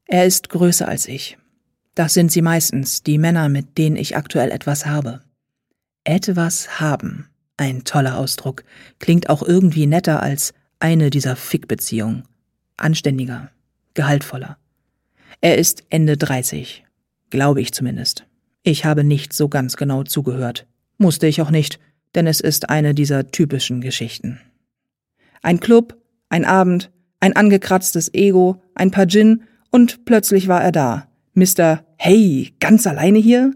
Er ist größer als ich. Das sind sie meistens, die Männer, mit denen ich aktuell etwas habe. Etwas haben, ein toller Ausdruck, klingt auch irgendwie netter als eine dieser Fick-Beziehungen. Anständiger, gehaltvoller. Er ist Ende 30, glaube ich zumindest. Ich habe nicht so ganz genau zugehört. Musste ich auch nicht, denn es ist eine dieser typischen Geschichten. Ein Club, ein Abend, ein angekratztes Ego, ein paar Gin und plötzlich war er da. Mr. Hey, ganz alleine hier?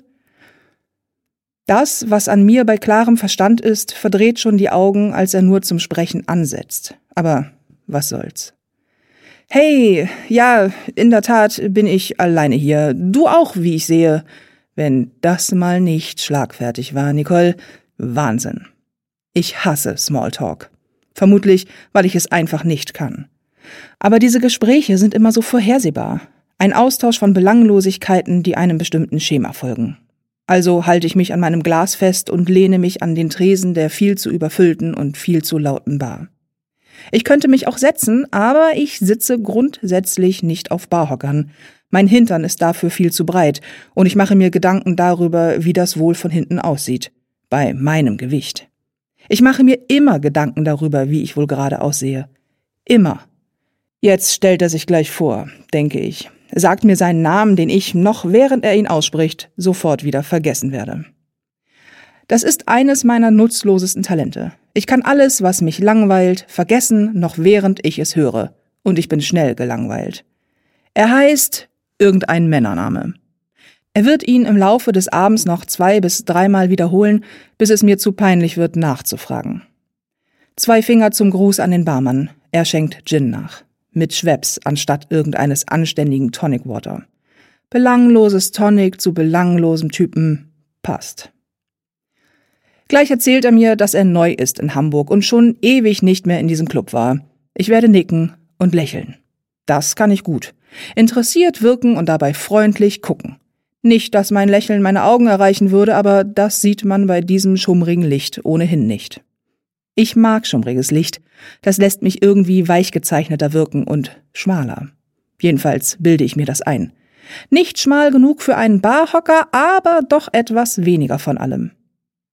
Das, was an mir bei klarem Verstand ist, verdreht schon die Augen, als er nur zum Sprechen ansetzt. Aber was soll's? Hey, ja, in der Tat bin ich alleine hier. Du auch, wie ich sehe. Wenn das mal nicht schlagfertig war, Nicole, Wahnsinn. Ich hasse Smalltalk. Vermutlich, weil ich es einfach nicht kann. Aber diese Gespräche sind immer so vorhersehbar. Ein Austausch von Belanglosigkeiten, die einem bestimmten Schema folgen. Also halte ich mich an meinem Glas fest und lehne mich an den Tresen der viel zu überfüllten und viel zu lauten Bar. Ich könnte mich auch setzen, aber ich sitze grundsätzlich nicht auf Barhockern. Mein Hintern ist dafür viel zu breit und ich mache mir Gedanken darüber, wie das wohl von hinten aussieht. Bei meinem Gewicht. Ich mache mir immer Gedanken darüber, wie ich wohl gerade aussehe. Immer. Jetzt stellt er sich gleich vor, denke ich. Sagt mir seinen Namen, den ich, noch während er ihn ausspricht, sofort wieder vergessen werde. Das ist eines meiner nutzlosesten Talente. Ich kann alles, was mich langweilt, vergessen, noch während ich es höre. Und ich bin schnell gelangweilt. Er heißt irgendein Männername. Er wird ihn im Laufe des Abends noch 2- bis 3-mal wiederholen, bis es mir zu peinlich wird, nachzufragen. 2 Finger zum Gruß an den Barmann. Er schenkt Gin nach. Mit Schweppes anstatt irgendeines anständigen Tonic Water. Belangloses Tonic zu belanglosem Typen passt. Gleich erzählt er mir, dass er neu ist in Hamburg und schon ewig nicht mehr in diesem Club war. Ich werde nicken und lächeln. Das kann ich gut. Interessiert wirken und dabei freundlich gucken. Nicht, dass mein Lächeln meine Augen erreichen würde, aber das sieht man bei diesem schummrigen Licht ohnehin nicht. Ich mag schummriges Licht. Das lässt mich irgendwie weichgezeichneter wirken und schmaler. Jedenfalls bilde ich mir das ein. Nicht schmal genug für einen Barhocker, aber doch etwas weniger von allem.